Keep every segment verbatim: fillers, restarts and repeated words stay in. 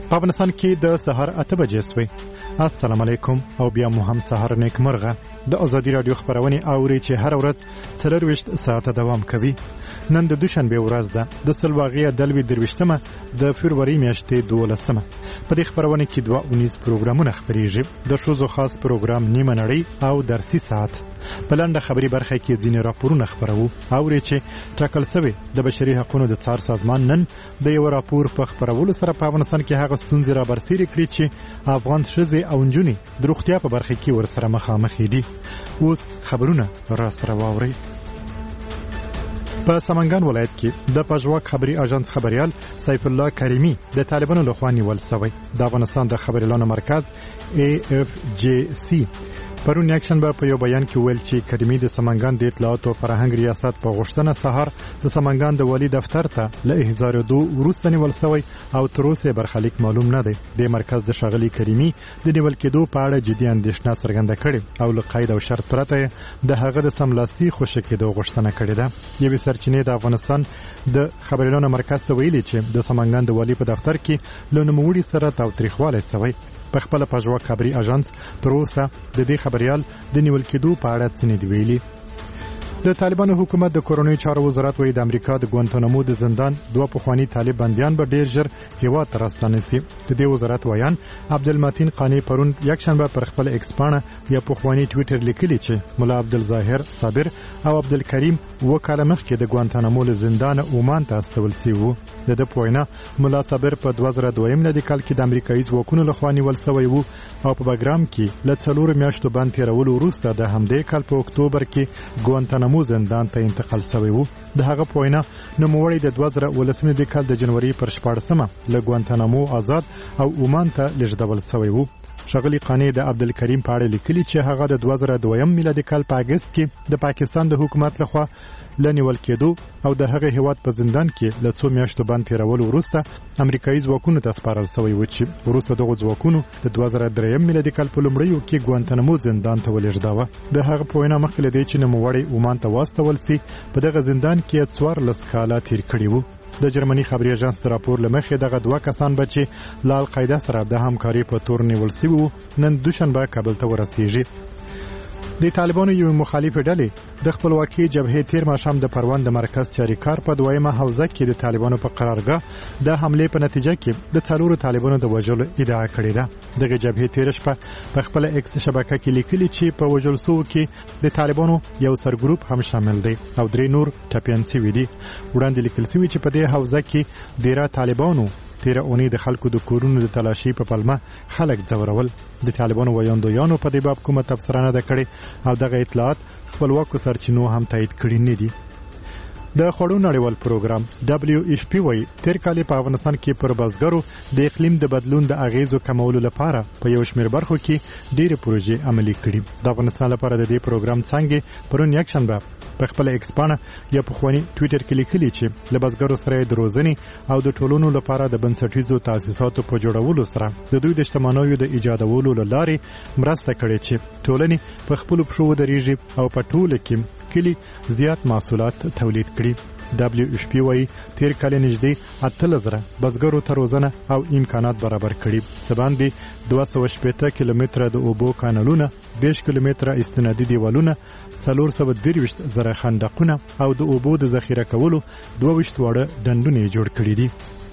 په افغانستان کې د سهار اته بجې سوې. السلام علیکم او بیا مو هم سهار نیک مرغه. د ازادي رادیو خبرونه اوري چې هر ورځ څلور وشت ساعته دوام کوي. نن د دوشنبه ورځ ده د سلواغې دلوي درويشتمه د فبراير میاشتې دولسمه. په دې خبرونه کې دوه اونیز پروګرامونه خبريږي. د شوزو خاص پروګرام نیمه نړۍ او درسي ساعت. په لنډه خبري برخه کې ځینې راپورونه خبرو اوري چې ټاکل شوی د بشري حقوقو د څار سازمان نن د یو راپور په خبرولو سره په افغانستان کې هغه ستونزې را برسېره کړې چې افغان ښځې او نجونې د روغتیا په برخه کې ورسره مخامخ دي. اوس خبرونه را سره واوري. په سمنګان ولایت کې د پژواک خبري اژانس خبريال سیف الله کریمی د طالبانو لخوا نیول شوی. د افغانستان د خبريالانو مرکز ای اف جی سی پرون یکشنبه په یو بیان کې ویل چې کریمی د سمنګان د اطلاعات او فرهنګ ریاست په غوښتنه سهار د سمنګان د والی دفتر ته له احضار دو وروسته نیول شوی او تر اوسه برخلیک معلوم نه دی. د مرکز د شاغلي کریمی د نیول کېدو په اړه جدي اندېښنه څرګنده کړې او له قید او شرط پرته د هغه د سملاسي خوشی کېدو غوښتنه کړې ده. یوې سرچینې د افغانستان د خبريالانو مرکز ته ویلي چې د سمنګان د والی په دفتر کې له نوموړي سره تاوتریخوالی شوی. په خپل پژواک خبري اژانس تر اوسه د دې خبريال د نیول کېدو په اړه څه نه دی ویلي. د طالبانو حکومت د کورونی چارو وزارت وایي د امریکا د ګوانتانامو د زندان دوه پخوانی طالب بنديان به ډیر ژر هیواد ته راستانه شي. د دې وزارت وایان عبدالمتین قانی پرون یکشنبه پر خپل ایکس پاڼه یا پخوانی ټوئیټر لیکلی چې مولا عبدالظاهر صابر او عبدالکریم وکاله مخکې د ګوانتانامو له زندان عمان ته استول شوی وو. د د پوینا مولا صابر په دوه زره دوه میلادي کال کې د امریکایي ځواکونو لخوا نیول شوی وو او په بګرام کې له څلور میاشتو باندې تیرولو وروسته د همدې کال په اکتوبر کې ګوانتانامو زندان ته انتقال شوی وو. د هغه پوینا نوموړی د دوه زره ولسمه د کال د جنوري پر شپاړسمه له ګوانتانامو آزاد او عمان ته لېږدول شوی وو. شغلی قانی د عبدالکریم په اړه لیکلي چې هغه د دوه زره دوه میلادي کال په اگست کې د پاکستان د حکومت لخوا لنیول کېدو او د هغه هیواد په زندان کې له څو میاشتو باندې تیرول وروسته امریکایي ځواکونو ته سپارل شوی و چې وروسته دغه ځواکونو د دوه زره درې میلادي کال په لومړیو کې ګوانتانامو زندان ته ولېږداوه. د هغه په وینا مخکې له دې چې نوموړی عمان ته واستول شي په دغه زندان کې څوارلس کاله تیر کړي وو. د جرمني خبري اژانس د راپور لمخې دغه دوه کسان به چې له القاعده سره د همکاري په تور نیول شوي وو نن دوشنبه کابل ته ورسیږي. د طالبانو یو مخالف ډلې د خپلواکي جبهې تیر ماښام د پروان د مرکز چاریکار په دویمه حوزه کې د طالبانو په قرارګاه د حمله په نتیجه کې د څلورو طالبانو د وژلو ادعا کړې ده. دغه جبهې تیر شپه په خپل ایکس شبکه کې لیکلي چې په وژل شوو کې د طالبانو یو سرګروپ هم شامل دی او درې نور ټپيان شوي دي. وړاندې لیکل شوی چې په دې حوزه کې ډیره طالبانو تیر اونۍ د خلکو د کورونو د تلاشي په پلمه خلک ځورول. د طالبانو ویاندویانو په دې باب کومه تبصره نه ده کړې او دغه اطلاعات خپلواکو سرچینو هم تایید کړي نه دي. د خوړو نړیوال پروګرام دبلیو ایف پی وايي تیر کال په افغانستان کې پر بزګرو د اقلیم د بدلون د اغیزو کمولو لپاره په یو شمېر برخو کې ډېرې پروژې عملي کړي. د افغانستان لپاره د دې پروګرام څنګه پرون یکشنبه په خپل ایکس پاڼه یا په خواني ټوئیټر کې لیکلي چې له بزګرو سره د روزنې او د ټولونو لپاره د بنسټیزو تاسیساتو په جوړولو سره د دوی د شتمنیو د ایجادولو لارې مرسته کړې چې ټولنې په خپل پښو درېږي او په ټوله کې کلی زیات محصولات تولید کړي. دبلیو ایف پی وايي تیر کال نږدې اتلس زره بزګرو ته روزنه او امکانات برابر کړي. سباندې دوه سوه شپېته کیلومتره د اوبو کانالونه، دېرش کیلومتره استنادي دیوالونه، څلور سوه درویشت زره خندقونه او د اوبو د ذخیره کولو دوه ویشت واړه ډنډونه جوړ کړي دي.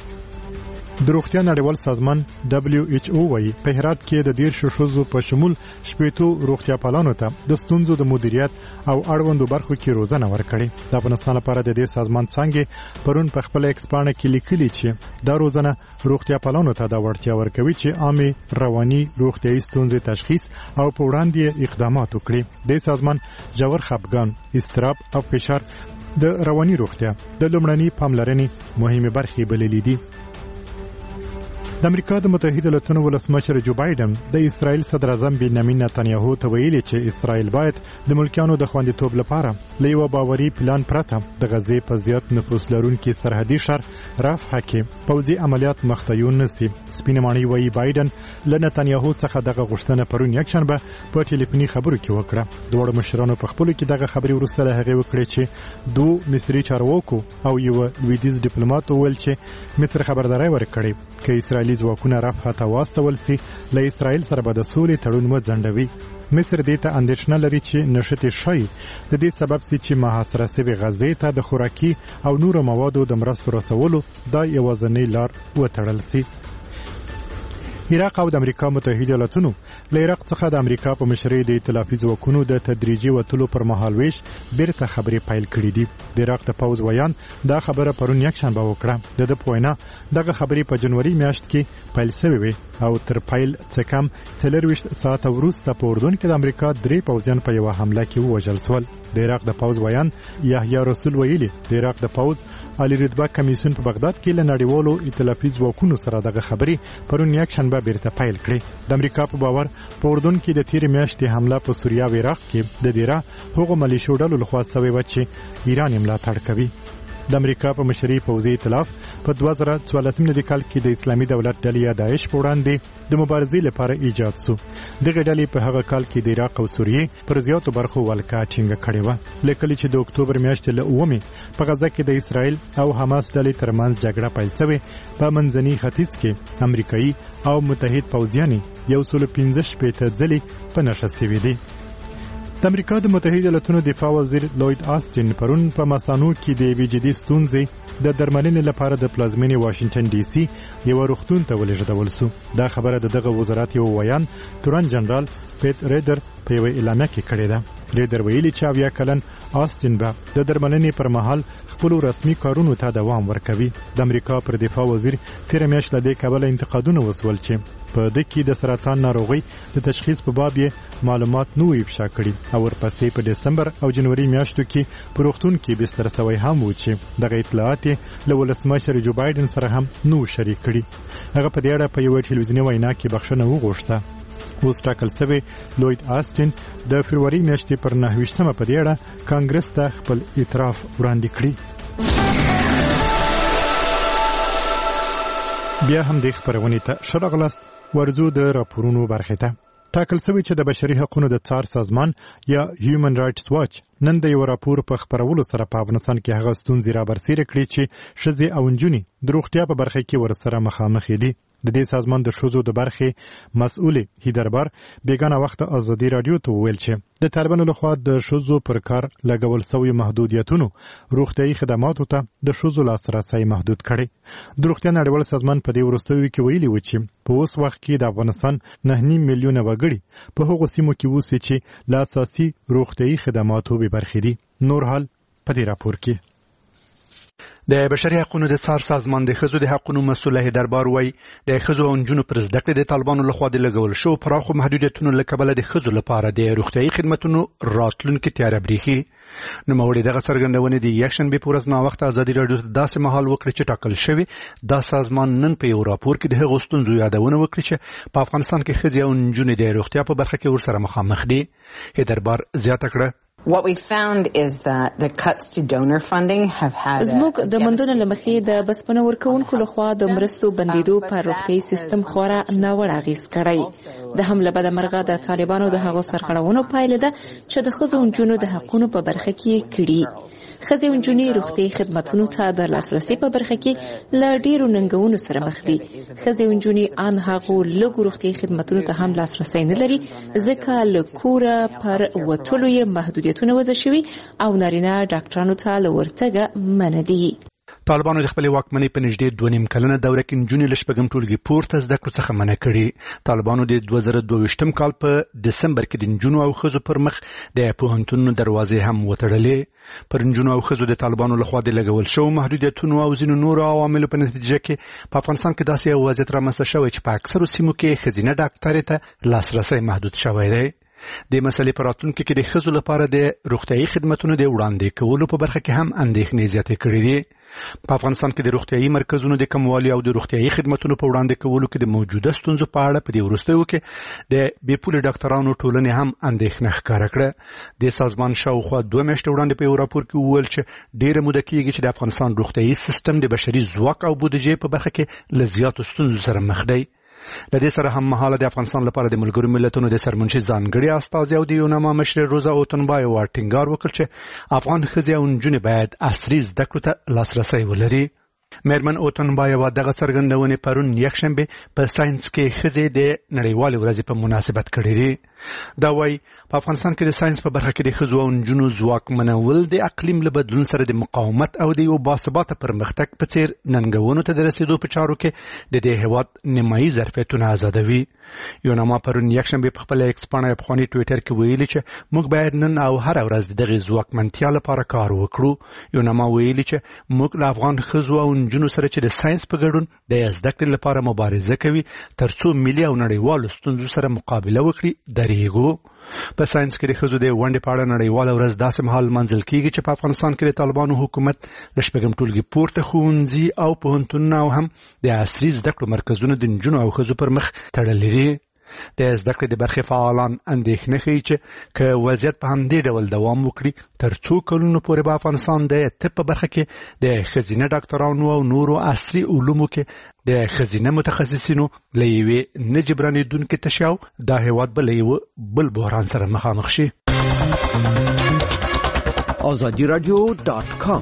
د روغتیا نړیوال سازمان دبلیو ایچ او وايي په هرات کې د دېرش ښځو په شمول شپېتو روغتیا پالانو ته د ستونزو د مدیریت او اړوندو برخو کې روزنه ورکړې. د افغانستان لپاره د دې سازمان څنګه پرون په خپل ایکس پاڼه کې لیکلي چې دا روزنه روغتیا پالانو ته د وړتیا ورکوي چې عامه رواني روغتیايي ستونزې تشخیص او په وړاندې اقدامات وکړي. د سازمان ژور خپګان، اضطراب او فشار د رواني روغتیا د لومړني پاملرنې مهمه برخې بللې دي. د امریکا د متحده ایالاتو ولسمشر جو بایدن د اسرائیل صدر اعظم بنیامین نتانیاهو ته ویلي چې اسرائیل باید د ملکیانو د خوندیتوب لپاره له یو باوري پلان پرته د غزې په زیات نفوس لرونکي سرحدي ښار رفح کې پوځي عملیات مخته نشي. سپینه ماڼۍ وایي بایدن له نتانیاهو څخه دغه غوښتنه پرون یکشنبه په ټلیفوني خبرو کې وکړه. دواړو مشرانو په خپلو کې دغه خبرې وروسته له هغې وکړې چې دوه مصري چارواکو او یو لویدیز ډیپلوماټ وویل چې مصر خبرداری ورکړې چې اسرائیلي اسرائیلي ځواکونه رفح ته واستول سي له اسرائیل سره به د سولې تړون وځنډوي. مصر دې ته اندېښنه لري چې نشټې شي د دې سبب سي چې محاصره سوي غزې ته د خوراکي او نورو موادو د مرستو رسولو دا یوازینۍ لار وتړل سي. عراق او د امریکا متحده ایالاتونو له عراق څخه د امریکا په مشرۍ د ائتلافي ځواکونو د تدریجي وتلو پر مهال ویش بیرته خبرې پیل کړې دي. د عراق د پوز ویان دا خبره پرون یکشنبه وکړه. د د پوینا دغه خبرې په جنوري میاشت کې پیل شوې وي او تر پیل څخه کم څلورویشت ساعت وروسته په اردن کې د امریکا درې پوځیان په یو حمله کې ووژل شول. د عراق د پوز ویان یحیی رسول ویلي د عراق د پوز عالی رتبه کمیسیون په بغداد کې له نړیوالو ائتلافي ځواکونو سره دغه خبرې پرون یکشنبه بیرته پیل کړې. د امریکا په باور په اردن کې د تیر میاشتې حمله په سوریه او عراق کې د دیره هغو ملیشو ډلو لخوا شوې و چې ایران یې ملاتړ کوي. د امریکا په مشرۍ پوځي ائتلاف په دوه زره څوارلسم کال کې د اسلامي دولت ډلې داعش په وړاندې د مبارزې لپاره ایجاد شو. دغه ډلې په هغه کال کې د عراق او سوریې پر زیاتو برخو ولکه ټینګه کړې و. لکه چې د اکتوبر میاشتې له اومه په غزه کې د اسرائیل او حماس ډلې ترمنځ جګړه پیل شوه. په منځني ختیځ کې امریکایي او متحد پوځیان یو سل پنځه شپږ ځلې په نشه شوي دي. د امریکا د متحده ایالاتونو دفاع وزیر لوید آستین پرون په مسانو کې د وی جی ډي ستونزې د درملنې لپاره د پلازمینې واشنگټن ډي سي یو روغتون ته ولېږدول شو. دا خبره د دغه وزارت یو ویان تورن جنرال پیټ ریډر په یو اعلامیه کې کړې ده. ریډر ویلي چې اویا کلن آستین به د درملنې پر مهال خپل رسمي کارونو ته دوام ورکوي. د امریکا پر دفاع وزیر تیر میاشت له دې کبله انتقادونه وسول چې په دې کې د سرطان ناروغي د تشخیص په باب یې معلومات نو افشا کړي او ورپسې په دسمبر او جنوري میاشتو کې په روغتون کې بستر شوی هم و چې دغه اطلاعات له ولسمشر جو بایدن سره هم نو شریک کړي. هغه په دې اړه په یو ټلویزیوني وینا کې بخښنه وغوښته. اوس ټاکل شوی لوید آستین د فروری میاشتې پر نهه ویشتمه په دې اړه کانګرس ته خپل اعتراف وړاندې کړی. بیا هم د خبرونې ته شرغلست ورزو د راپورونو برخه ته ټاکل شوی چې د بشري حقوقو د څار سازمان یا هیومن رائټس واچ نن د یو راپور په خبرولو سره په افغانستان کې هغه ستونزې را برسېره کړې چې ښځې او نجونې د روغتیا په برخه کې ورسره مخامخ دي. د دې سازمان د ښځو د برخې مسؤل هیدربار بیگانه وخت ازادي رادیو ته ویل چې د طالبانو لخوا د ښځو پر کار لګول شوی محدودیتونو روغتیايي خدماتو ته د ښځو لاسرسي محدود کړي. د روغتیا نړیوال سازمان په دې وروستیو کې ویلي و چې په اوس وخت کې د افغانستان نه نیم میلیونه وګړي په هغو سیمو کې اوسي چې لا اساسي روغتیايي خدماتو به برخې دي. نور حال په دې راپور کې د بشري حقوقو د څار سازمان د ښځو د حقوقو مسؤل هیدربار وایي د ښځو او نجونو پر زده کړې د طالبانو لخوا د لګول شو پراخو محدودیتونو له کبله د ښځو لپاره د روغتیايي خدماتو راتلونکي تیاره بریښي. نوموړي دغه څرګندونې د یکشنبې په ورځ ناوخته ازادي راډیو ته داسې مهال وکړي چې ټاکل شوی دا سازمان نن په یو راپور کې د هغو ستونزو یادونه وکړي چې په افغانستان کې ښځې او نجونې د روغتیا په برخه کې ورسره مخامخ دي. هیدربار زیاته کړه What we found is that the cuts to donor funding have had زموږ د مندونو لمخې د بسپنه ورکوونکو لخوا د مرستو بندیدو پر روغتیايي سیستم خورا ناوړه اغیز کړی. د هم له بده مرغه د طالبانو د هغو سرغړونو پایله ده چې د ښځو او نجونو د حقوقو په برخه کې کړي. ښځې او نجونې روغتیايي خدماتو ته د لاسرسي په برخه کې له ډیرو ننګونو سره مخ دي. ښځې او نجونې ان هغو لږو روغتیايي خدماتو ته هم لاسرسي نه لري ځکه له کوره پر وتلو یې محدودیت وضع شوی او نارینه ډاکټرانو ته له ورتګه منع دي. طالبانو د خپل واکمنۍ په نږدې دوه نیم کلنه دوره کې نجونې له شپږم ټولګي پورته زده کړو څخه منع کړي. طالبانو د دوه زره دوه ویشتم کال په دسمبر کې د نجونو او ښځو پر مخ د پوهنتونونو دروازې هم وتړلې. پر نجونو او ښځو د طالبانو لخوا د لګول شوو محدودیتونو او ځینو نورو عواملو په نتیجه کې په افغانستان کې داسې یو وضعیت رامنځته شوی چې په اکثرو سیمو کې ښځینه ډاکټرې ته لاسرسی محدود شوی دی. د مسلې په راتلونکي کې د ښځو لپاره د روغتیايي خدماتو د وړاندې کولو په برخه کې هم اندېښنې زیاتې کړې دي. په افغانستان کې د روغتیايي مرکزونو د کموالي او د روغتیايي خدماتو په وړاندې کولو کې د موجوده ستونزو په اړه په دې وروستیو کې د بې پولې ډاکټرانو ټولنې هم اندېښنه ښکاره کړه. د سازمان شاوخوا دوه میاشتې وړاندې په یو راپور کې وویل چې ډېره موده کېږي چې د افغانستان روغتیايي سیستم د بشري ځواک او بودیجې په برخه کې له زیاتو ستونزو سره مخ دی. لدې سره هم مهاله د افغانستان لپاره د ملګرو ملتونو د سرمنشي ځانګړي استازي او د یوناما مشر روزا اوتنبای ورټینګار وکړ چې افغان ښځې او نجونې باید عصري زده کړو ته لاسرسی ولري. مېرمن اوتن بایوا دغه څرګندونې پرون یکشنبه په ساينس کې ښځې د نړیوالې ورځې په مناسبت کړې دي. دا وايي په افغانستان کې د ساينس په برخه کې د ښځو او نجونو ځواکمنول د اقلیم له بدلون سره د مقاومت او د یو باثباته پرمختګ په څیر ننګونو ته د رسیدو په چارو کې د دې هیواد نیمایي ظرفیتونه آزادوي. یوناما پرون یکشنبه په خپل ایکس پاڼه په خواني ټوئیټر کې ویلي چې موږ باید نن او هر ورځ دغه ځواکمنتیا لپاره کار وکړو. یوناما ویلي چې موږ له افغان ښځو او نجونو سره چې د ساينس په ګډون د زده کړې لپاره مبارزه کوي ترڅو ملي او نړیوالو ستونزو سره مقابله وکړي درېږو. په ساينس کې د ښځو د ونډې په اړه نړیواله ورځ داسې مهال منځل کیږي چې په افغانستان کې د طالبانو حکومت له شپږم ټولګي پورته ښوونځي او پوهنتونونه او هم د عصري زده کړو مرکزونو د نجونو او ښځو پر مخ تړلي دي. د زده کړې د برخې فعالان اندېښنه ښیي چې که وضعیت په همدې ډول دوام وکړي تر څو کلونو پورې به افغانستان د طب په برخه کې د ښځینه ډاکټرانو او نورو عصري علومو کې د ښځینه متخصصینو له یوې نه جبرانېدونکې تشیاو دا هیواد به له یوه بل بحران سره مخامخ شي. آزادی رادیو دات کام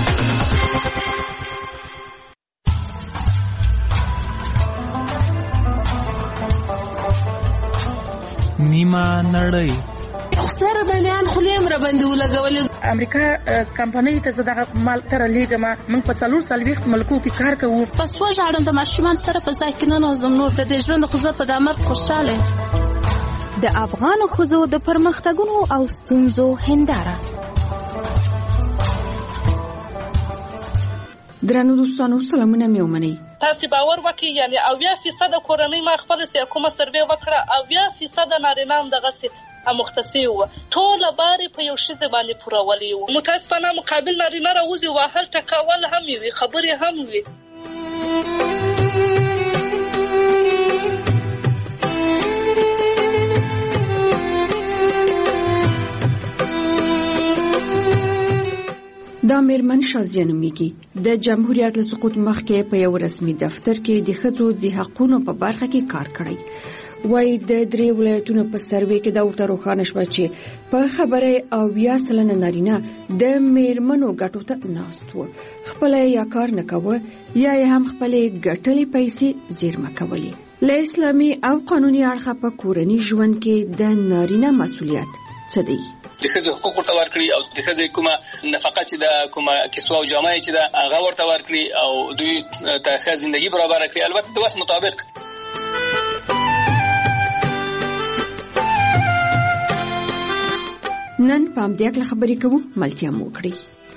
نیمه نړۍ سره د نیان خلیم را باندې ولګولې. امریکا کمپنۍ ته زده مال تر لیګه ما موږ په څلور سلويخت ملکو کې کار کوو. پس وژاړم د ماشومان سره په ځای کې نه نوزم نور د دې ژوند خو زه په د مرګ خوشاله. د افغان ښځو د پرمختګونو او ستونزو هنداره. درنو دوستانو سلامونه مې ومنئ. تاسو باور وکړئ یعنی اویا فیصد کورنۍ ما خپل سي کومه سروې وکړه اویا فیصد نارینه هم دغه سي مختصي و ټول باري په یو شی باندې پورولي و. متاسفانه مقابل نارینه راوځي وهل ټکاول هم وي خبرې هم وي. دا مېرمن شازیه نومیږي. د جمهوریت له سقوط مخکې په یو رسمي دفتر کې د ښځو د حقوقو په برخه کې کار کړی. وای د درې ولایتونو په سروې کې دا ورته روښانه شوه چې په خبره او بیا سلنه نارینه د مېرمنو ګټو ته ناست و. خپل یا کار نه کوه یا هم خپل ګټلې پیسې زیرمه کولې. له اسلامي او قانوني اړخه په کورني ژوند کې د نارینه مسؤلیت څه دی؟ د ښځو حقوق ورته ورکړي او د ښځې کومه نفقه چې د کومه کسوه او جامه چې د هغه ورته ورکړي او دوی ته ښه ژوندګي برابر کړي البته د وس مطابق. نن په همدې اړه خبرې کوو. ملتیا مو وکړئ.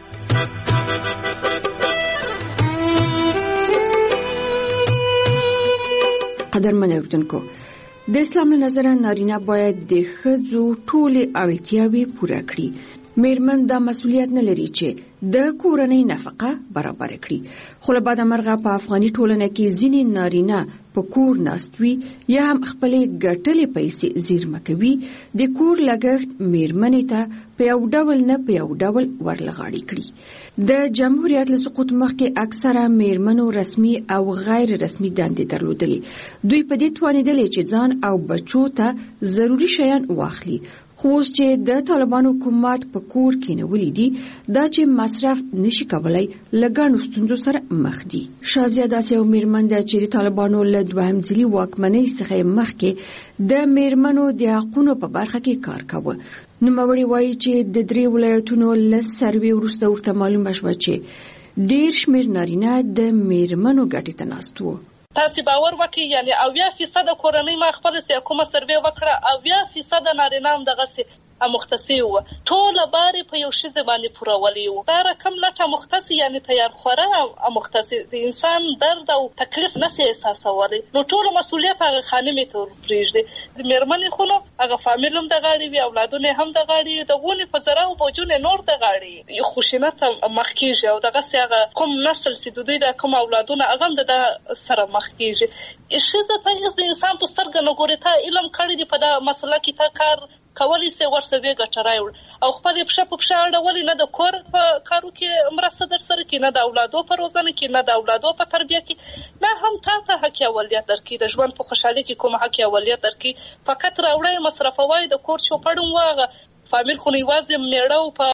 قدرمن اوریدونکو، د اسلام له نظره نارینه باید د ښځو ټولې اړتیاوې پوره کړي. مېرمن دا مسؤلیت نه لري چې د کورنۍ نفقه برابر کړي. خو له بعده مرغه په افغاني ټولنه کې ځینې نارینه په کور ناست وي یا هم خپلې ګټلې پیسې زیرمه کوي. د کور لګښت مېرمنې ته په یو ډول نه په یو ډول ورلغاړي کړي. د جمهوریت له سقوط مخکې اکثره مېرمنو رسمي او غیر رسمي دندې درلودلې. دوی په دې توانېدلې چې ځان او بچو ته ضروري شیان واخلي. خو اوس چې د طالبانو حکومت په کور کې نیولې دي دا چې مصرف نشي کولای لګانو ستونزو سره مخ دي. شازیه داسې یو مېرمن ده چې د طالبانو له دوهم ځلي واکمنۍ څخه مخکې د مېرمنو د حقوقو په برخه کې کار کاوه. نوموړي وایي چې د درې ولایتونو له سروې وروسته ورته معلومه شوه چې ډېر شمېر نارینه د مېرمنو ګټې ته ناست وو. تاسو باور وکړئ یعنی اویا فیصد کورنۍ ما خپل سي کومه سروې وکړه اویا فیصد نارینه هم دغه سي مختصي و ټول باري په یو شی باندې پورولي و. دا رقم لکه مختصي یعنی تیار خوره مختصي د انسان درد او تکلیف نه سي احساسولي. نو ټول مسؤلیت هغه خانمې ته پریږدي. د مېرمنې خو نو هغه فامیل هم د غاړي وي اولادونه هم د غاړي د غونې په زرا او بوجونه نور د غاړي یو خوشینت مخ کیږي او دغه سي هغه کوم نسل سي دوی د کوم اولادونه هغه د سره مخ کیږي. ښځه ته د انسان په سترګه نه ګوري. ته علم کړی دی په دا مسله کې ته کار کولی سي ورسوي ګټه راوړ او خپل پښه په پښه اړولې نه د کور په کارو کې مرسته در سره کې نه د اولادو په روزنه کې نه د اولادو په تربیه کې نه هم تا ته حق اولیت درکې د ژوند په خوشحالي کې کوم حق اولیت درکې. فقط راوړې مصرفوي د کور چوپړم واغه فامیل خو نه یوازې میړه او په